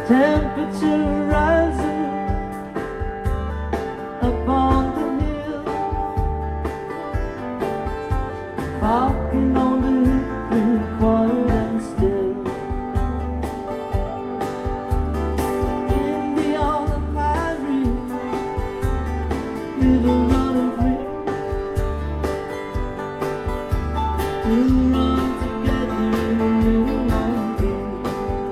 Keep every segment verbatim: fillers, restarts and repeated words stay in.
temperature rising up on the hill, walking on the hill, quiet and still. In the all of my dream, river running free, we run together in one day.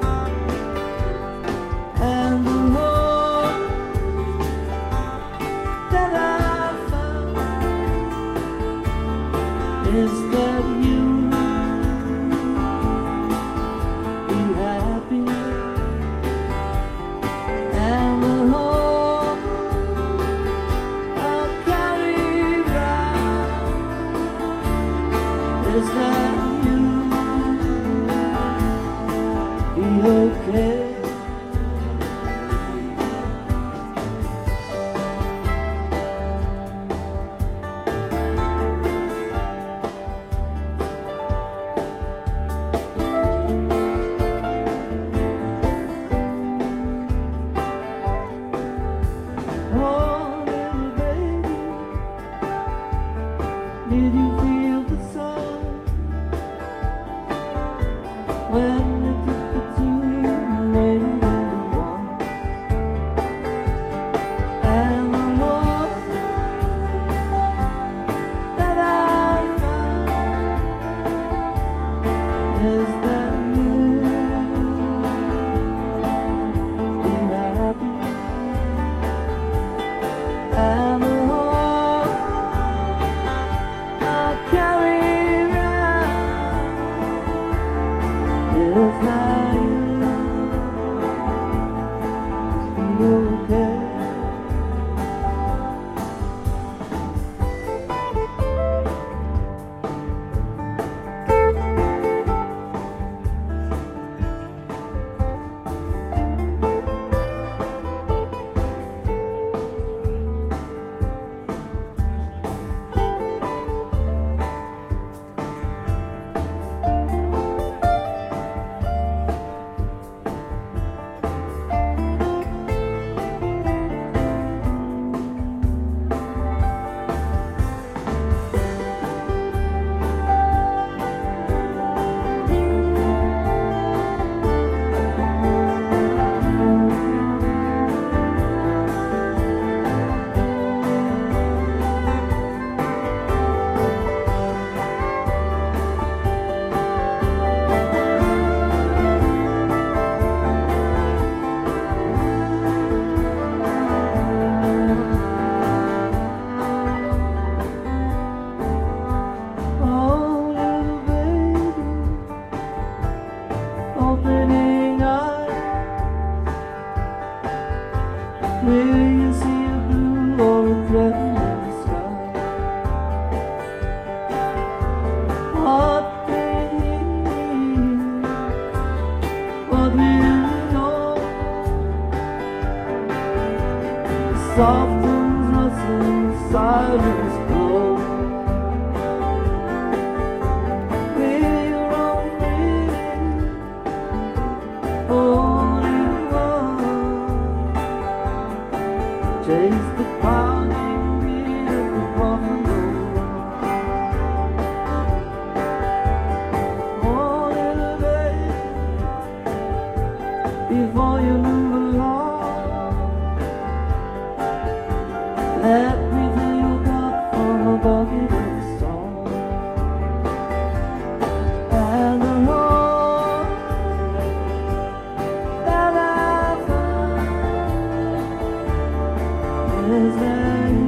And the love that I found is that you be happy. And the hope I'll carry round is that you be okay. Did you feel the sun when it took the two made one? And the love that I found is that you be happy. And the is that you be okay. Opening eyes, will you see a blue or a red sky? What will you need? What will you know? Softens, rustling, silence glow. Chase the pounding beat of the buffalo. Oh, little baby, before you move along, let me fill your cup from a bucket of song. And the hope that I find is that